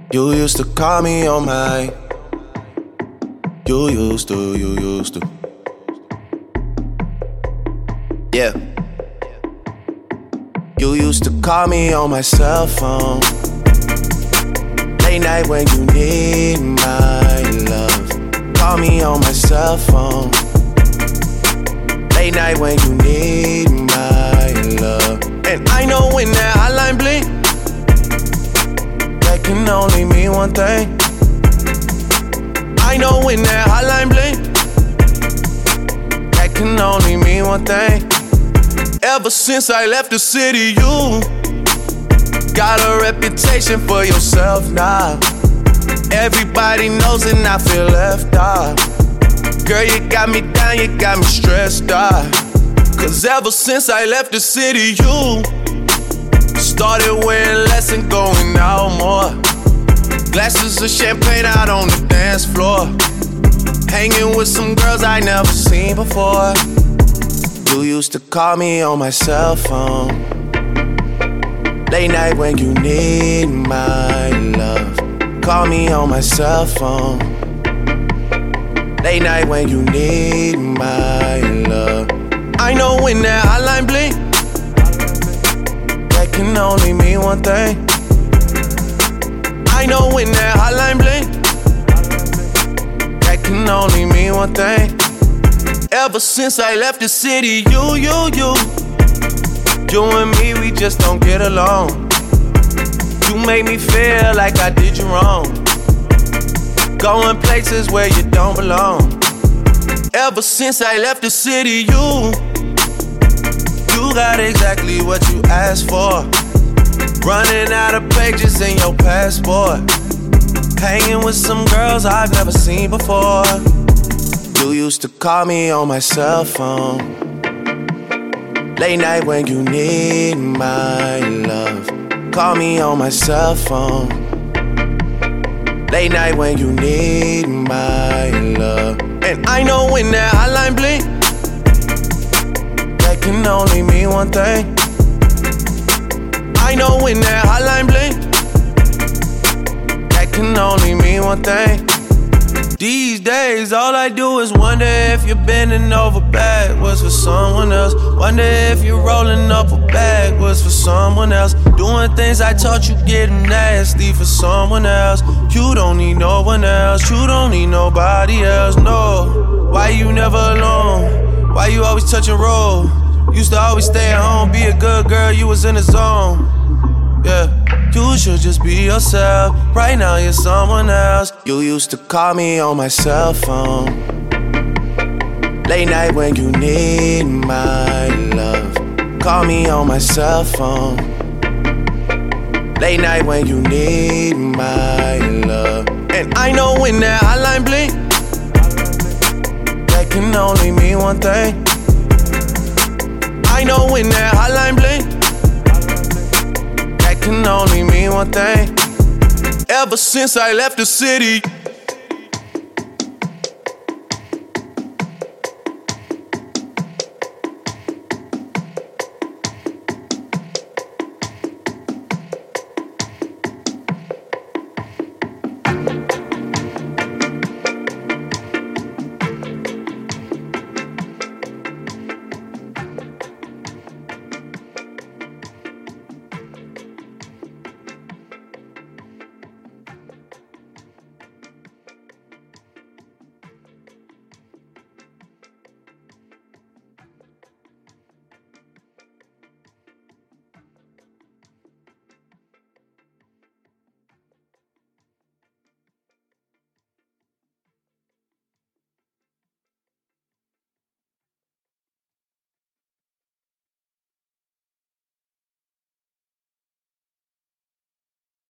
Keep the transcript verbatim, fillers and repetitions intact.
You used to call me on my. You used to, you used to. Yeah. You used to call me on my cell phone. Late night when you need my love. Call me on my cell phone. Late night when you need my love. And I know when that hotline blink, that can only mean one thing. I know when that hotline blink, that can only mean one thing. Ever since I left the city, you got a reputation for yourself now. Everybody knows and I feel left out. Girl, you got me down, you got me stressed out. Cause ever since I left the city, you started wearing less and going out more. Glasses of champagne out on the dance floor. Hanging with some girls I never seen before. You used to call me on my cell phone. Late night when you need my love. Call me on my cell phone. Late night when you need my love. I know when that hotline blink, that can only mean one thing. I know when that hotline blink, that can only mean one thing. Ever since I left the city, you, you, you You and me, we just don't get along. You make me feel like I did you wrong. Going places where you don't belong. Ever since I left the city, you You got exactly what you asked for. Running out of pages in your passport. Hanging with some girls I've never seen before. You used to call me on my cell phone. Late night when you need my love. Call me on my cell phone. Late night when you need my love. And I know when that hotline blink, that can only mean one thing. I know when that hotline blink, that can only mean one thing. These days, all I do is wonder if you're bending over backwards for someone else. Wonder if you're rolling up a backwards for someone else. Doing things I taught you getting nasty for someone else. You don't need no one else. You don't need nobody else, no. Why you never alone? Why you always touch and roll? Used to always stay at home, be a good girl, you was in the zone. Yeah. You should just be yourself. Right now you're someone else. You used to call me on my cell phone. Late night when you need my love. Call me on my cell phone. Late night when you need my love. And I know when that hotline blink, that can only mean one thing. I know when that hotline blink, can only mean one thing. Ever since I left the city,